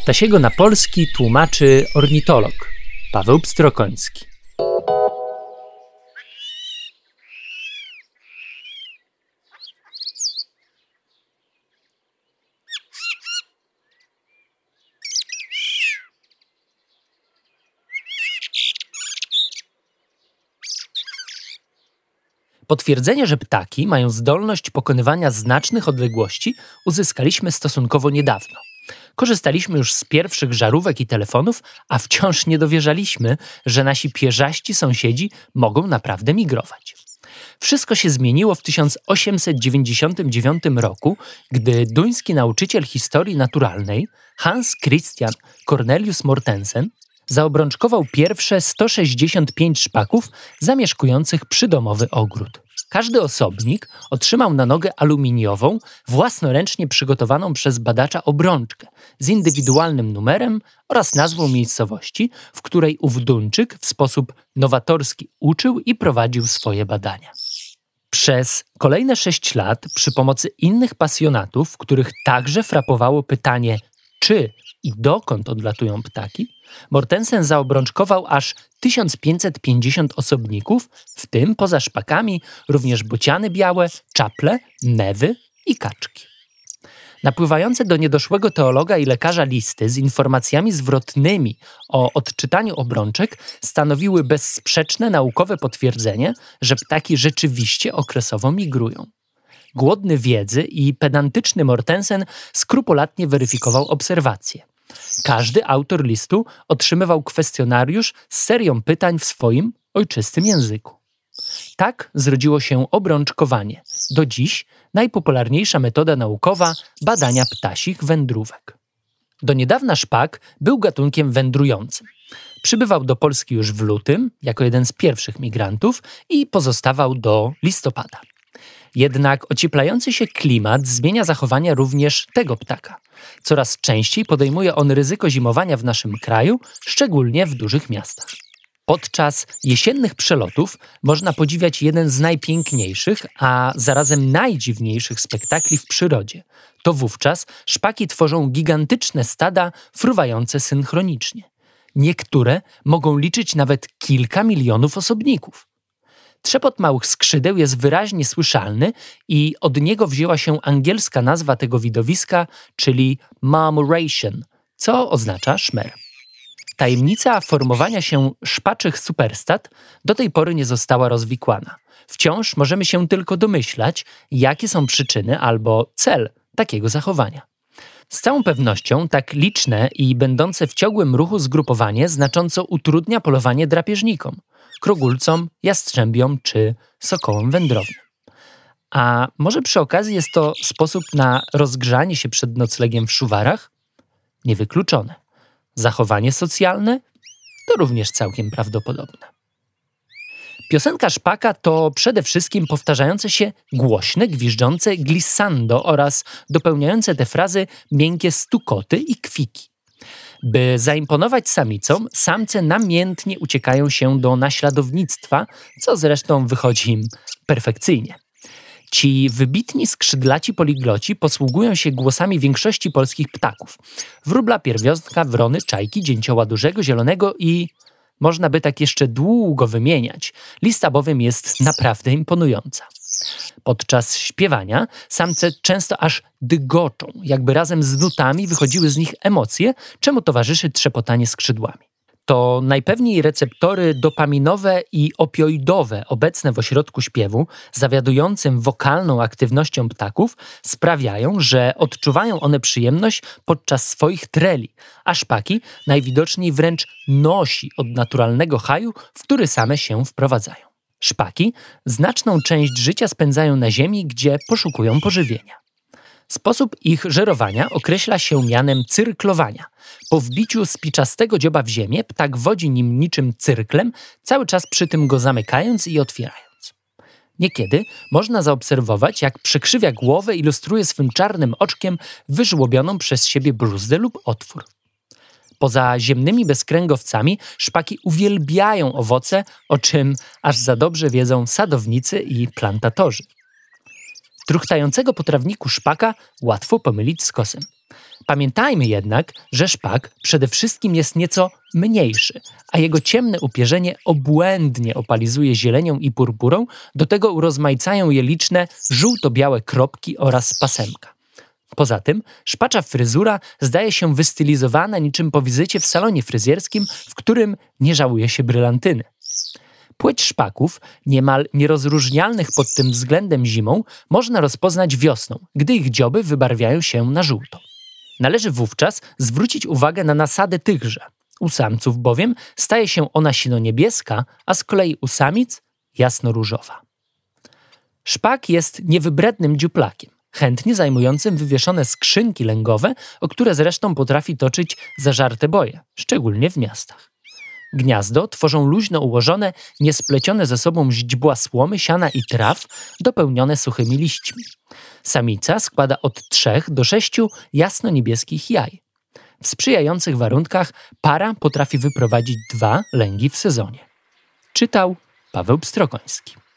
Ptasiego na polski tłumaczy ornitolog Paweł Pstrokoński. Potwierdzenie, że ptaki mają zdolność pokonywania znacznych odległości, uzyskaliśmy stosunkowo niedawno. Korzystaliśmy już z pierwszych żarówek i telefonów, a wciąż nie dowierzaliśmy, że nasi pierzaści sąsiedzi mogą naprawdę migrować. Wszystko się zmieniło w 1899 roku, gdy duński nauczyciel historii naturalnej Hans Christian Cornelius Mortensen zaobrączkował pierwsze 165 szpaków zamieszkujących przydomowy ogród. Każdy osobnik otrzymał na nogę aluminiową, własnoręcznie przygotowaną przez badacza obrączkę z indywidualnym numerem oraz nazwą miejscowości, w której ów Duńczyk w sposób nowatorski uczył i prowadził swoje badania. Przez kolejne 6 lat przy pomocy innych pasjonatów, których także frapowało pytanie, czy i dokąd odlatują ptaki, Mortensen zaobrączkował aż 1550 osobników, w tym poza szpakami również bociany białe, czaple, mewy i kaczki. Napływające do niedoszłego teologa i lekarza listy z informacjami zwrotnymi o odczytaniu obrączek stanowiły bezsprzeczne naukowe potwierdzenie, że ptaki rzeczywiście okresowo migrują. Głodny wiedzy i pedantyczny Mortensen skrupulatnie weryfikował obserwacje. Każdy autor listu otrzymywał kwestionariusz z serią pytań w swoim ojczystym języku. Tak zrodziło się obrączkowanie. Do dziś najpopularniejsza metoda naukowa badania ptasich wędrówek. Do niedawna szpak był gatunkiem wędrującym. Przybywał do Polski już w lutym, jako jeden z pierwszych migrantów i pozostawał do listopada. Jednak ocieplający się klimat zmienia zachowania również tego ptaka. Coraz częściej podejmuje on ryzyko zimowania w naszym kraju, szczególnie w dużych miastach. Podczas jesiennych przelotów można podziwiać jeden z najpiękniejszych, a zarazem najdziwniejszych spektakli w przyrodzie. To wówczas szpaki tworzą gigantyczne stada fruwające synchronicznie. Niektóre mogą liczyć nawet kilka milionów osobników. Trzepot małych skrzydeł jest wyraźnie słyszalny i od niego wzięła się angielska nazwa tego widowiska, czyli murmuration, co oznacza szmer. Tajemnica formowania się szpaczych superstad do tej pory nie została rozwikłana. Wciąż możemy się tylko domyślać, jakie są przyczyny albo cel takiego zachowania. Z całą pewnością tak liczne i będące w ciągłym ruchu zgrupowanie znacząco utrudnia polowanie drapieżnikom, krogulcom, jastrzębiom czy sokołom wędrownym. A może przy okazji jest to sposób na rozgrzanie się przed noclegiem w szuwarach? Niewykluczone. Zachowanie socjalne? To również całkiem prawdopodobne. Piosenka szpaka to przede wszystkim powtarzające się głośne, gwiżdżące glissando oraz dopełniające te frazy miękkie stukoty i kwiki. By zaimponować samicom, samce namiętnie uciekają się do naśladownictwa, co zresztą wychodzi im perfekcyjnie. Ci wybitni skrzydlaci poligloci posługują się głosami większości polskich ptaków. Wróbla, pierwiostka, wrony, czajki, dzięcioła dużego, zielonego i... można by tak jeszcze długo wymieniać. Lista bowiem jest naprawdę imponująca. Podczas śpiewania samce często aż dygoczą, jakby razem z nutami wychodziły z nich emocje, czemu towarzyszy trzepotanie skrzydłami. To najpewniej receptory dopaminowe i opioidowe obecne w ośrodku śpiewu, zawiadującym wokalną aktywnością ptaków, sprawiają, że odczuwają one przyjemność podczas swoich treli, a szpaki najwidoczniej wręcz nosi od naturalnego haju, w który same się wprowadzają. Szpaki znaczną część życia spędzają na ziemi, gdzie poszukują pożywienia. Sposób ich żerowania określa się mianem cyrklowania. Po wbiciu spiczastego dzioba w ziemię ptak wodzi nim niczym cyrklem, cały czas przy tym go zamykając i otwierając. Niekiedy można zaobserwować, jak przekrzywia głowę i lustruje swym czarnym oczkiem wyżłobioną przez siebie bruzdę lub otwór. Poza ziemnymi bezkręgowcami szpaki uwielbiają owoce, o czym aż za dobrze wiedzą sadownicy i plantatorzy. Truchtającego po trawniku szpaka łatwo pomylić z kosem. Pamiętajmy jednak, że szpak przede wszystkim jest nieco mniejszy, a jego ciemne upierzenie obłędnie opalizuje zielenią i purpurą, do tego urozmaicają je liczne żółto-białe kropki oraz pasemka. Poza tym szpacza fryzura zdaje się wystylizowana niczym po wizycie w salonie fryzjerskim, w którym nie żałuje się brylantyny. Płeć szpaków, niemal nierozróżnialnych pod tym względem zimą, można rozpoznać wiosną, gdy ich dzioby wybarwiają się na żółto. Należy wówczas zwrócić uwagę na nasadę tychże. U samców bowiem staje się ona sino-niebieska, a z kolei u samic jasno-różowa. Szpak jest niewybrednym dziuplakiem, chętnie zajmującym wywieszone skrzynki lęgowe, o które zresztą potrafi toczyć zażarte boje, szczególnie w miastach. Gniazdo tworzą luźno ułożone, niesplecione ze sobą źdźbła słomy, siana i traw, dopełnione suchymi liśćmi. Samica składa od 3 do 6 jasno-niebieskich jaj. W sprzyjających warunkach para potrafi wyprowadzić 2 lęgi w sezonie. Czytał Paweł Pstrokoński.